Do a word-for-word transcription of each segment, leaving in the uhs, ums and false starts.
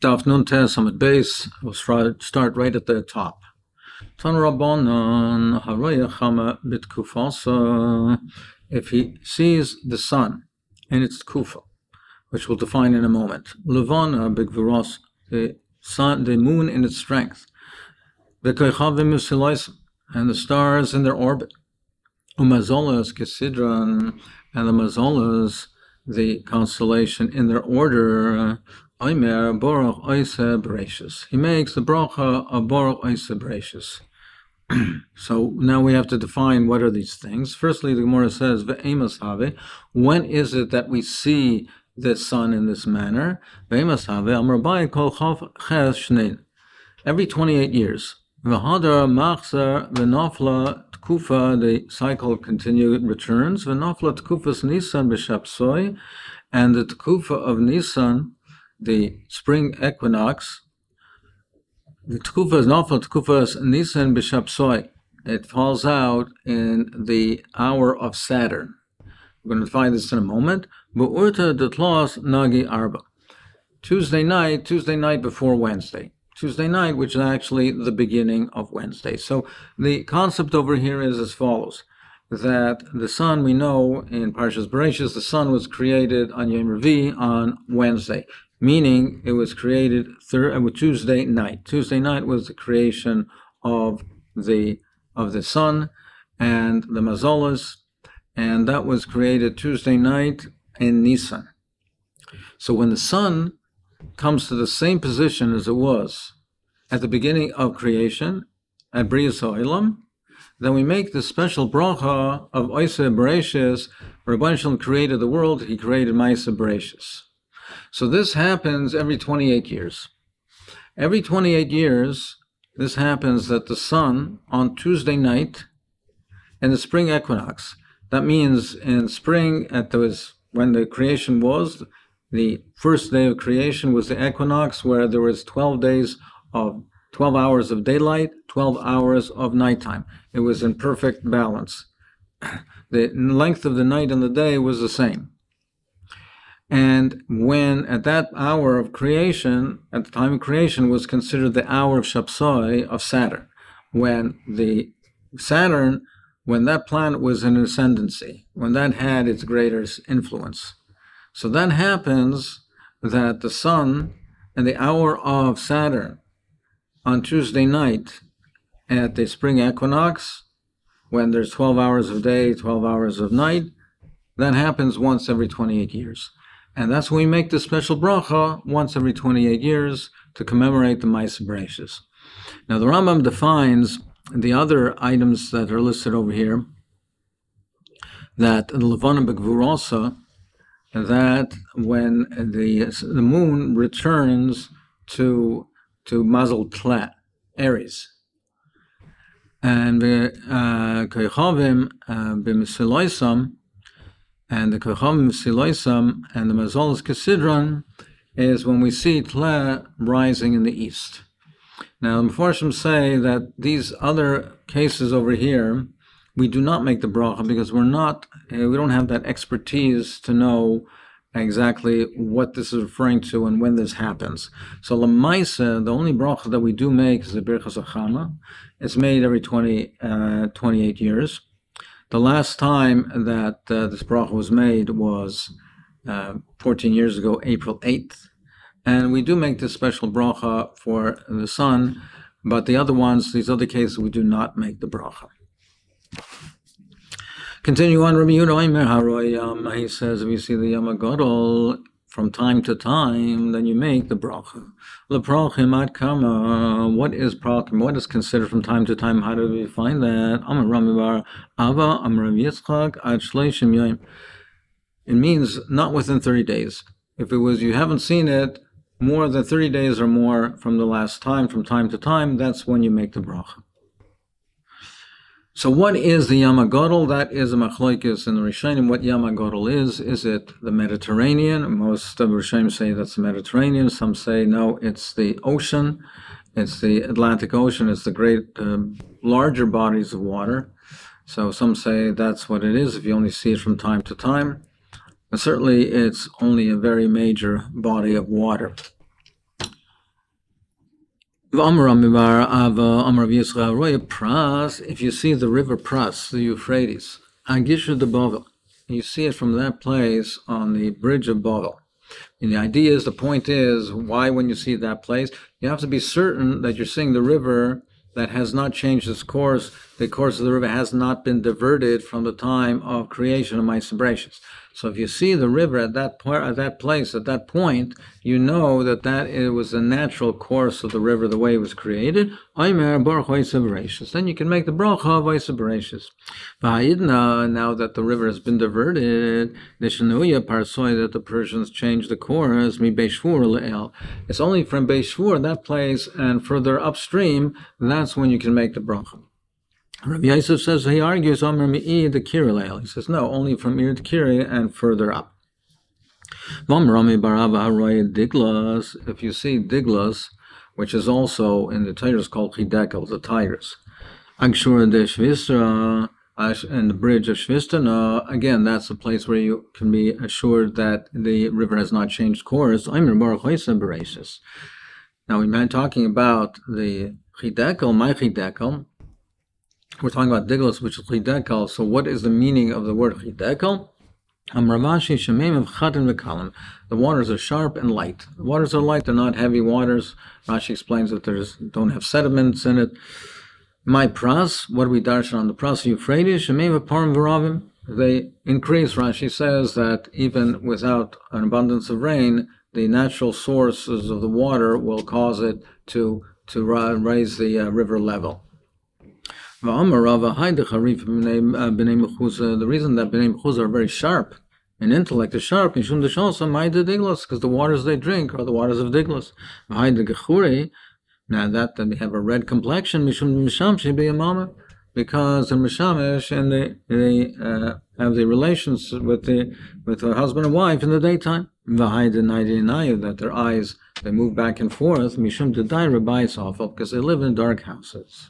Daf Nun Tes Amud Beis. We'll start right at the top. Tan Rabbanan Haroya Chama Bitkufasa. If he sees the sun in its kufa, which we'll define in a moment, Levana Bigvuros, the sun, the moon in its strength, the Koichavim Usilaisim, and the stars in their orbit, Umazolas Kesidran, and the Mazolas, the constellation in their order. Omer Baruch Oiseh Bereshis. He makes the bracha of Baruch Oiseh Bereshis. So now we have to define what are these things. Firstly, the Gemara says, Ve'emas have. When is it that we see the sun in this manner? Ve'emas have. Amar Abaye kol chav ches shnein. Every twenty-eight years. V'hadar machzer v'nafla tkufa. The cycle continued returns. V'nafla tkufas Nisan b'shapsoi. And the tkufa of Nisan, the spring equinox, the tkufa is nafla tkufas Nisan b'shapsoi. It falls out in the hour of Saturn. We're going to find this in a moment. Bu'urta detlos nagi arba. Tuesday night, Tuesday night before Wednesday. Tuesday night, which is actually the beginning of Wednesday. So the concept over here is as follows: that the sun, we know in Parshas Bereshis, the sun was created on Yom Revi on Wednesday. Meaning it was created thir- uh, Tuesday night. Tuesday night was the creation of the of the sun and the mazolas, and that was created Tuesday night in Nisan. So when the sun comes to the same position as it was at the beginning of creation, at Brias Ha'olam, then we make the special bracha of Oiseh Bereshis. Rabban Shalom created the world, he created Ma'aseh Bereshis. So this happens every twenty-eight years. Every twenty-eight years, this happens that the sun on Tuesday night in the spring equinox, that means in spring, at those, when the creation was, the first day of creation was the equinox, where there was twelve days of twelve hours of daylight, twelve hours of nighttime. It was in perfect balance. The length of the night and the day was the same. And when at that hour of creation, at the time of creation, was considered the hour of Shapsoi of Saturn, when the Saturn, when that planet was in ascendancy, when that had its greatest influence. So that happens that the sun and the hour of Saturn on Tuesday night at the spring equinox, when there's twelve hours of day, twelve hours of night, that happens once every twenty-eight years. And that's when we make the special bracha once every twenty-eight years to commemorate the Ma'aseh Bereshis. Now the Rambam defines the other items that are listed over here, that the Levana B'Gvurosa, that when the the moon returns to to Mazel Tlet, Aries, and the Koichavim B'Mesiloisam, and the Koichavim B'Mesiloisam and the Mazolas Kesidran is when we see Tle rising in the east. Now, the Mefarshim say that these other cases over here, we do not make the bracha because we're not, we don't have that expertise to know exactly what this is referring to and when this happens. So Lamaisa, the only bracha that we do make is the Birchas Achama. It's made every twenty, uh, twenty-eight years. The last time that uh, this bracha was made was uh, fourteen years ago, April eighth. And we do make this special bracha for the sun, but the other ones, these other cases, we do not make the bracha. Continue on, Rabbi Yehuda Omer Haroyam, he says, if you see the Yom HaGadol from time to time, then you make the bracha. Leprachim ad kama, what is prachim? What is considered from time to time? How do we find that? Amar Rami bar Ava, Amar Rav Yitzchak, ad shleishim yoyim. It means not within thirty days. If it was, you haven't seen it more than thirty days or more from the last time, from time to time, that's when you make the bracha. So what is the Yom HaGadol? That is a machlokes in the Rishonim. What Yom HaGadol is, is it the Mediterranean? Most of the Rishonim say that's the Mediterranean. Some say, no, it's the ocean. It's the Atlantic Ocean. It's the great, uh, larger bodies of water. So some say that's what it is, if you only see it from time to time. And certainly it's only a very major body of water. If you see the river Pras, the Euphrates, Agishu de Bovel, you see it from that place on the bridge of Bovel. And the idea is, the point is, why when you see that place, you have to be certain that you're seeing the river that has not changed its course. The course of the river has not been diverted from the time of creation of Ma'aseh Bereshis. So if you see the river at that point, at that place, at that point, you know that that it was the natural course of the river, the way it was created. Then you can make the bracha of Ma'aseh Bereshis. Now that the river has been diverted, that the Persians changed the course, it's only from Beishvur, that place, and further upstream, that's when you can make the bracha. Rabbi Yosef says, he argues, Omer mi'i the Kiri. He says, no, only from Ir to Kiri and further up. If you see Diglas, which is also in the Tigers called Chidekel, the tigers. Agshura de Shvistra, and the bridge of Shvistana, again, that's a place where you can be assured that the river has not changed course. Now, we've been talking about the Chidekel, my Chidekel. We're talking about Diglos, which is Chidekel. So what is the meaning of the word Chidekel? The waters are sharp and light. The waters are light, they're not heavy waters. Rashi explains that they don't have sediments in it. My pras, what do we darshan on the pras Euphrates? They increase. Rashi says that even without an abundance of rain, the natural sources of the water will cause it to, to raise the uh, river level. The reason that Bnei Mechuzah are very sharp in intellect is sharp, because the waters they drink are the waters of Diglos. Now that, that they have a red complexion, because in Mishamish, and they, they uh, have the relations with the with the husband and wife in the daytime. That their eyes, they move back and forth, because they live in dark houses.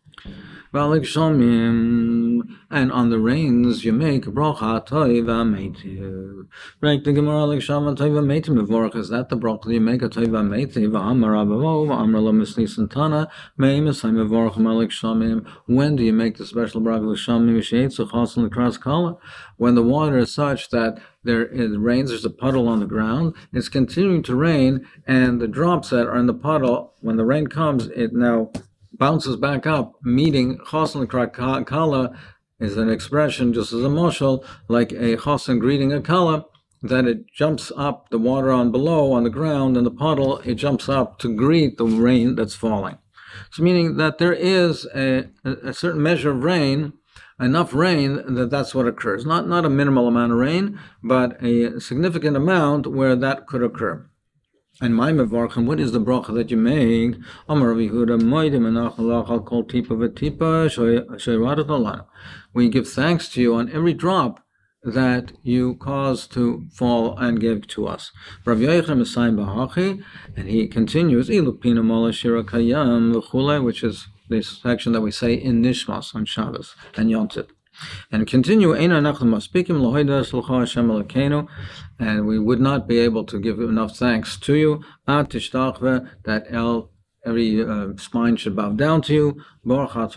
And on the rains you make bracha toiva meitiv. Right, the Gemara like Shama toiva meitiv mevorach. Is that the bracha you make a toiva meitiv? Amar Rabavo, Amar Lo Misli Santana, Meimisai mevorach Malik Shamim. When do you make the special bracha Shamim Misheitzu Chasen L'Kras Kala? When the water is such that there it rains, there's a puddle on the ground, it's continuing to rain, and the drops that are in the puddle, when the rain comes, it now bounces back up, meeting Chosen Kala is an expression, just as a moshel, like a Chosen greeting a Kala, that it jumps up, the water on below, on the ground, in the puddle, it jumps up to greet the rain that's falling. So meaning that there is a, a certain measure of rain, enough rain that that's what occurs. Not, not a minimal amount of rain, but a significant amount where that could occur. And my mevarchim, what is the bracha that you make? Amar Yehuda moedim enachalach al kol tipa v'tipa sheiradat alanu. We give thanks to you on every drop that you cause to fall and give to us. Rav Yochanan Messiah Bahachi, and he continues, Ilupina Mola Shira Kayam v'chule, which is this section that we say in Nishmas on Shabbos and Yom Tov. And continue, and we would not be able to give enough thanks to you, that el, every uh, spine should bow down to you. He ended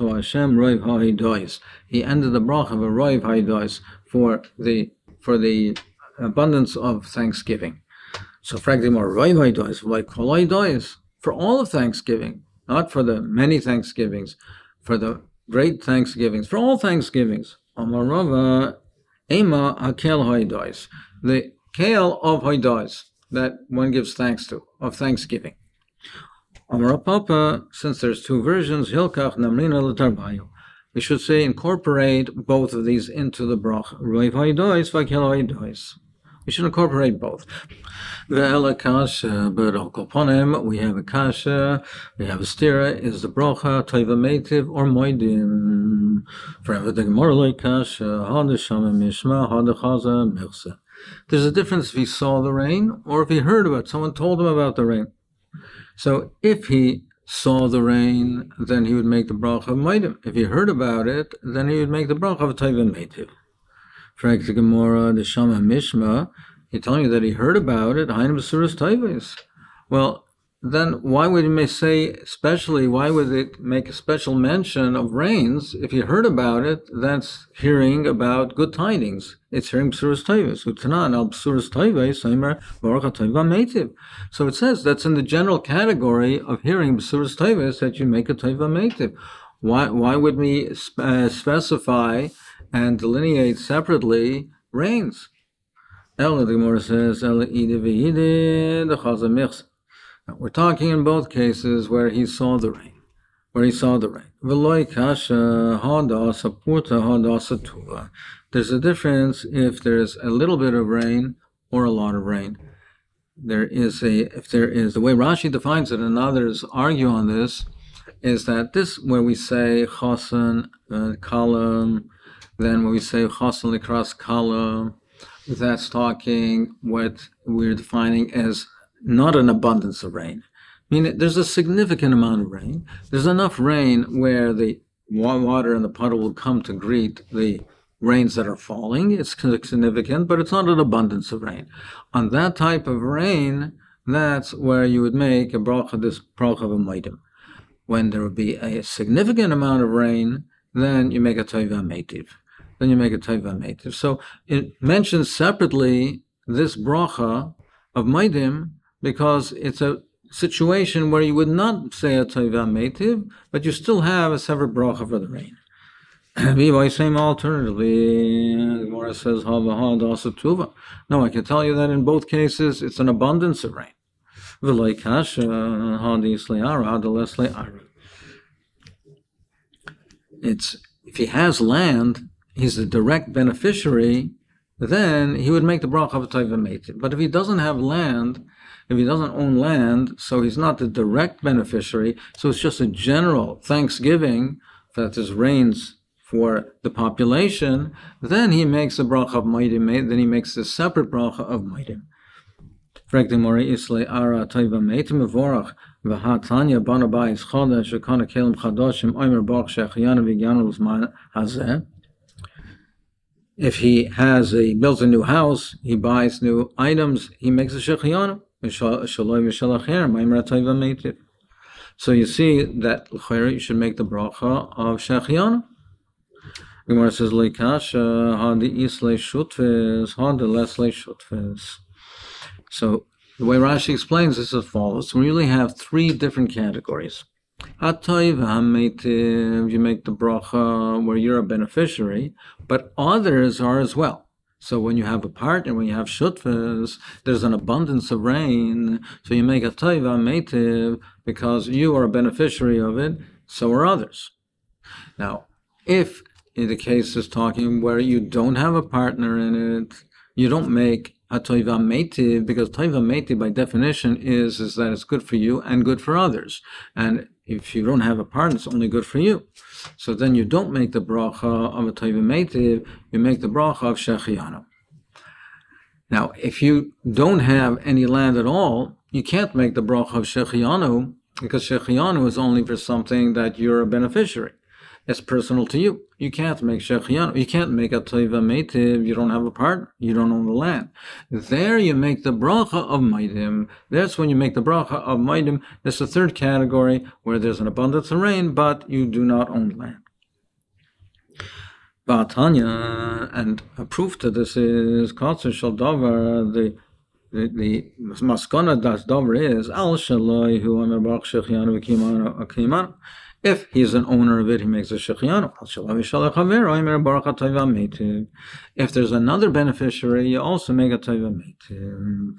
the bracha of a roiv ha'idois for the for the abundance of thanksgiving. So, frankly, more roiv ha'idois, like kol ha'idois, for all of Thanksgiving, not for the many Thanksgivings, for the great Thanksgivings, for all Thanksgivings. Amarava Ema Hakel Hoidois, the Kale of Hoidois that one gives thanks to, of Thanksgiving. Amarapapa, since there's two versions, Hilkach Namrina Latarbayu, we should say incorporate both of these into the brach. Roiv Hoidois, Vakel Hoidois. We should incorporate both. Ve'ela kasha, but alkoponim, we have a kasha, we have a stira, is the brocha, toiva meitiv, or moidim. Forever the Gemara like kasha, hadashama mishma, hadachaza mirsa. There's a difference if he saw the rain, or if he heard about it, someone told him about the rain. So if he saw the rain, then he would make the bracha of moidim. If he heard about it, then he would make the bracha of toiva meitiv. Frank the Gemara, the Shama Mishma, he telling you that he heard about it. Well, then why would you may say, especially, why would it make a special mention of rains? If you heard about it, that's hearing about good tidings. It's hearing B'suras Tovos. Utanan al B'suras Tovos, Omer Baruch HaTova Meitiv. So it says that's in the general category of hearing B'suras Tovos that you make a Tova Meitiv. Why, why would we uh, specify and delineate separately rains? Ella, the Gemara says, Ella Ide V'Ide, the Chazal Michs. We're talking in both cases where he saw the rain, where he saw the rain. V'loi kasha hadasa purta hadasa tuva. There's a difference if there's a little bit of rain or a lot of rain. There is a, if there is, the way Rashi defines it, and others argue on this, is that this, where we say chasen uh, kalam, then when we say chasen likras kalam, that's talking what we're defining as not an abundance of rain. I mean, there's a significant amount of rain. There's enough rain where the water in the puddle will come to greet the rains that are falling. It's significant, but it's not an abundance of rain. On that type of rain, that's where you would make a bracha, this bracha of a meidim. When there would be a significant amount of rain, then you make a tova meitiv. Then you make a tova meitiv. So it mentions separately this bracha of meidim, because it's a situation where you would not say a tova meitiv, but you still have a separate bracha for the rain. Same alternatively, the Gemara says, no, I can tell you that in both cases it's an abundance of rain. It's, if he has land, he's the direct beneficiary, then he would make the bracha of a tova meitiv. But if he doesn't have land, if he doesn't own land, so he's not the direct beneficiary, so it's just a general thanksgiving that there's rains for the population, then he makes a bracha of meidim, then he makes a separate bracha of meidim. Fragte mori islay ara tova meitim mevorach v'hatanya banabayis chodesh shekana kelim chadoshim omer baruch shechianu v'gyanu l'zman hazeh. If he has a builds a new house, he buys new items, he makes a shechianu. So you see that you should make the bracha of shechianu. Gemara says, "Leikasha hadi islay shutves, hadi leslay shutves." So the way Rashi explains this is as follows: we really have three different categories. Hatayv hameitiv, you make the bracha where you're a beneficiary, but others are as well. So when you have a partner, when you have shutfas, there's an abundance of rain, so you make a taiva meitiv because you are a beneficiary of it, so are others. Now, if in the case is talking where you don't have a partner in it, you don't make a taiva meitiv, because taiva meitiv by definition is, is that it's good for you and good for others. And if you don't have a partner, it's only good for you. So then you don't make the bracha of a taiva meitiv, you make the bracha of shechianu. Now, if you don't have any land at all, you can't make the bracha of shechianu, because shechianu is only for something that you're a beneficiary. It's personal to you. You can't make shechianu. You can't make a taiva meitiv. You don't have a partner. You don't own the land. There you make the bracha of meidim. That's when you make the bracha of meidim. That's the third category where there's an abundance of rain, but you do not own land. Ba'atanya, and a proof to this is Katzer Shal Davar, the the the maskana das Davar is Al Shaloi Hu Amar Baruch Shechianu V'Kimanu Akimanu. If he's an owner of it, he makes a shechianu. If there's another beneficiary, you also make a taiva meitiv.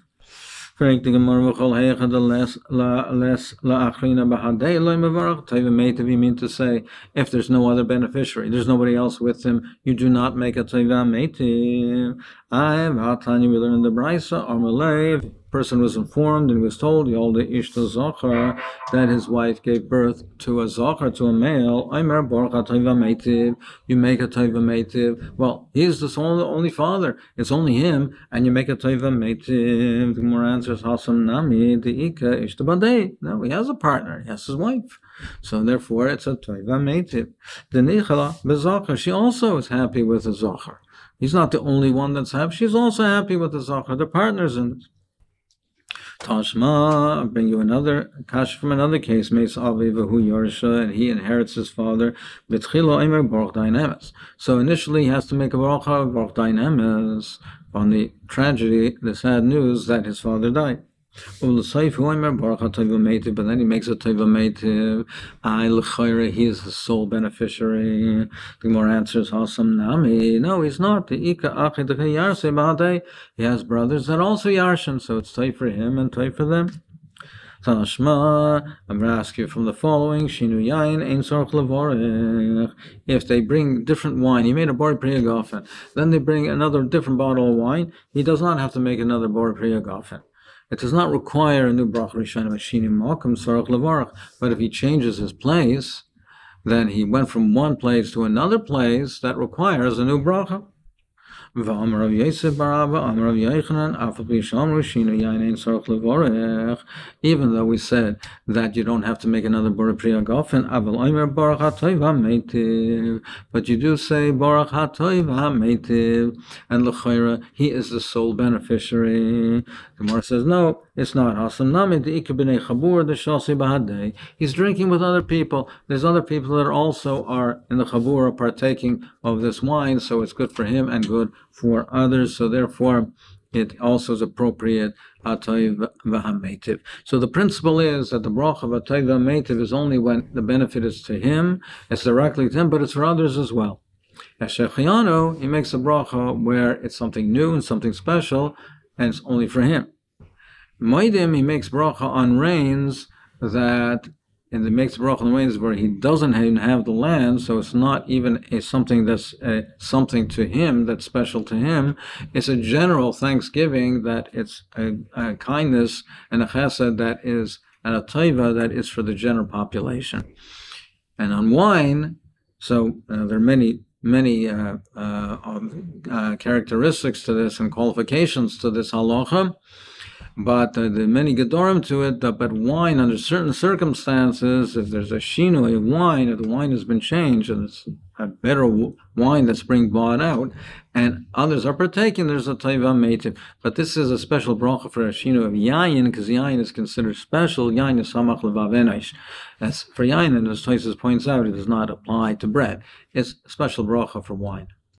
You mean to say, if there's no other beneficiary, there's nobody else with him, you do not make a taiva meitiv. I have Hatanya, we learn in the Brisa, or Malay, person was informed and was told Yolda Ishta Zochar that his wife gave birth to a Zochar, to a male. Aimer Borcha Taiva Meitiv, you make a Taiva Meitiv. Well, he's the only, only father, it's only him, and you make a Taiva Meitiv. The Gemara answers Hasam Nami, the Ika Ishta Badei. No, he has a partner, he has his wife. So therefore it's a Taiva Meitiv. The Nichala Bezochar, she also is happy with the Zochar. He's not the only one that's happy, she's also happy with the Zochar, the partners in it. Tashma, I'll bring you another kash from another case. Meis Avivahu Yarsha, and he inherits his father. B'tchilo Eimer Baruch Dainamis. So initially he has to make a bracha Baruch Dainamis on the tragedy, the sad news that his father died. But then he makes a teva meitiv. I l'chayre, he is the sole beneficiary. The more answers hasam nami. No, he's not. He has brothers that also yarshin, so it's tay for him and tay for them. Tashma, I'm going to ask you from the following: Shinu yain ein sorch levorech. If they bring different wine, he made a bor priya gafen. Then they bring another different bottle of wine. He does not have to make another bor priya gafen. It does not require a new bracha rishon mashinim makom sorach levarach. But if he changes his place, then he went from one place to another place that requires a new bracha. Even though we said that you don't have to make another Borei Priya Gafen, but you do say Baruch HaTov HaMeitiv, and L'chayra, he is the sole beneficiary. The Gemara says, no, it's not. He's drinking with other people. There's other people that also are in the Chabura partaking of this wine, so it's good for him and good for others, so therefore it also is appropriate atayv v'hameitiv. So the principle is that the bracha of atayv v'hameitiv is only when the benefit is to him, it's directly to him, but it's for others as well. Shechianu, he makes a bracha where it's something new and something special, and it's only for him. Moedim, he makes bracha on rains that and it makes bracha in ways where he doesn't even have the land, so it's not even a something that's a, something to him that's special to him. It's a general thanksgiving that it's a, a kindness and a chesed that is and a taiva that is for the general population. And on wine, so uh, there are many many uh, uh, uh, characteristics to this and qualifications to this halacha. But uh, there are many gedorim to it, uh, but wine, under certain circumstances, if there's a shinui of wine, if the wine has been changed, and it's a better w- wine that's being bought out, and others are partaking, there's a taiva meitiv. But this is a special bracha for a shinui of yayin, because yayin is considered special. Yayin is samach levav. That's for yayin, and as Tosfos points out, it does not apply to bread. It's a special bracha for wine.